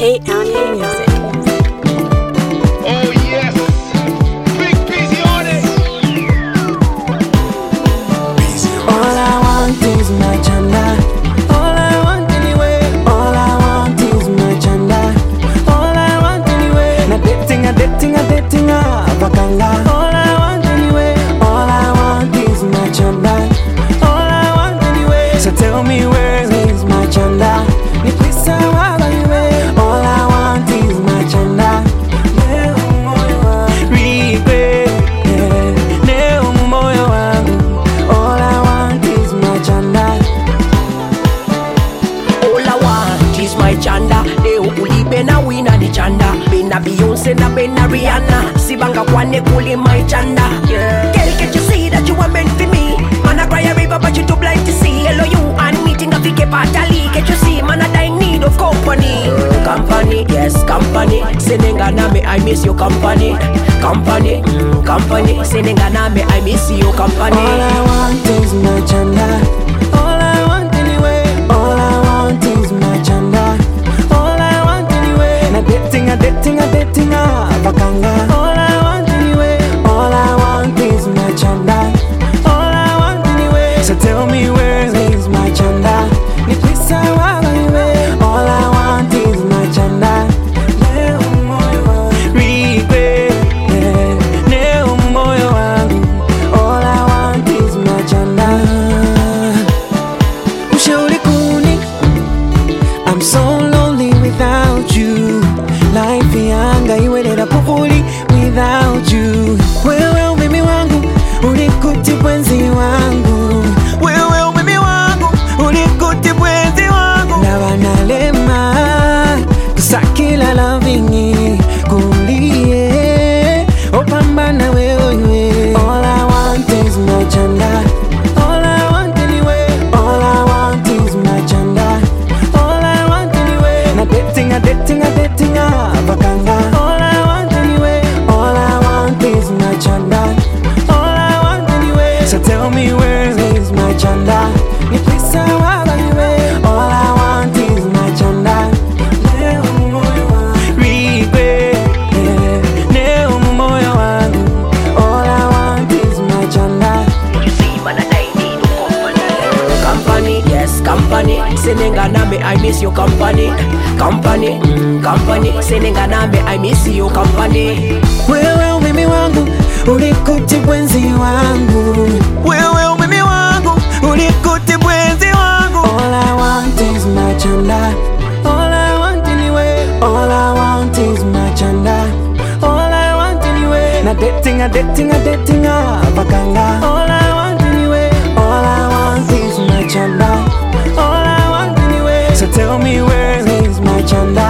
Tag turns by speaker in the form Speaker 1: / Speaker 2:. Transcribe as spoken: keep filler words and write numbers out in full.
Speaker 1: K Anya Music.
Speaker 2: Oh yes, Big Busy on it.
Speaker 3: All I want is my chanda. All I want anyway. All I want is my chanda. All I want anyway. Na dating, a dating, a dating, a bakanga. All I want anyway. All I want is my chanda. All I want anyway. So tell me where is my chanda? Ni pesa wala iwe. All I want is my chanda. Leo moyo wangu regret, yeah. Leo moyo wangu. All I want is my chanda.
Speaker 4: All I want is my chanda. Leo ulibe na wina ni chanda. Bena Beyonce na bena Rihanna. Sibanga kwane kuli my chanda, yeah. Girl, can't you see that you are meant for me? Man, I cry a river but you too blind to see. Hello you and meeting a fike patali. Can't you see, man, I die in need of company. Company, yes, company. Senengana me, I miss your company. Company, mm, company. Senengana me, I miss your company.
Speaker 3: All I want is my chanda. All I want anyway. All I want is my chanda. All I want anyway. Na dating, a dating, a dating, a bakanga. All I want anyway. All I want is my chanda. All I want anyway. So tell me where is my chanda? Ni pesa wala iwe. All I want is my chanda. Leo moyo wangu regret, yeah. Leo moyo wangu. All I want is my chanda. Ushauri kuni, I'm so lonely without you. Life yanga iwelera kufuli without you. Wewe umimi wangu, ulikuti mwenzi wangu. Wewe umimi wangu, ulikuti mwenzi wangu. Na wanalema kusakila loving kulie opambana wewe. All I want is my chanda. All I want anyway. All I want is my chanda. All I want anyway. Na dating, a dating, a dating, a bakanga. All I want anyway. All I want is my chanda. All I want anyway. So tell me where is my chanda? Ni pesa wala iwe. All I want is my chanda. Leo moyo wangu regret, yeah. Leo moyo wangu. All I want is my chanda.
Speaker 4: You see, man, I die in need of company. Company, yes, company. Senengana me, I miss your company. Company, mm, company. Senengana me, I miss your company.
Speaker 3: Wewe umimi wangu, ulikuti mwenzi wangu. Wewe umimi wangu, ulikuti mwenzi wangu. All I want is my chanda. All I want anyway. All I want is my chanda. All I want anyway. Na dating, a dating, a dating, a bakanga. All I want anyway. All I want is my chanda. All I want anyway. So tell me where is my chanda?